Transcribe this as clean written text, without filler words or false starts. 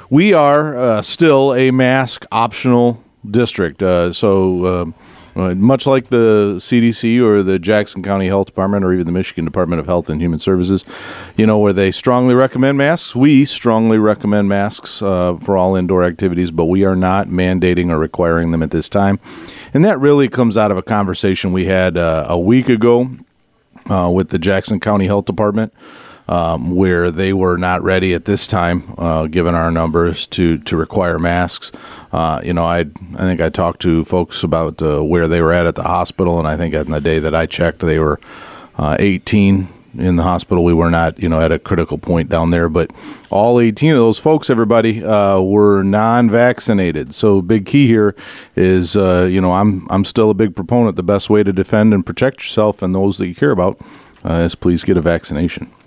We are still a mask optional district. Much like the CDC or the Jackson County Health Department or even the Michigan Department of Health and Human Services, where they strongly recommend masks, we strongly recommend masks for all indoor activities, but we are not mandating or requiring them at this time. And that really comes out of a conversation we had a week ago with the Jackson County Health Department, where they were not ready at this time, given our numbers, to require masks. I think I talked to folks about where they were at the hospital, and I think on the day that I checked, they were 18 in the hospital. We were not, at a critical point down there, but all 18 of those folks, everybody, were non-vaccinated. So big key here is, I'm still a big proponent. The best way to defend and protect yourself and those that you care about is please get a vaccination.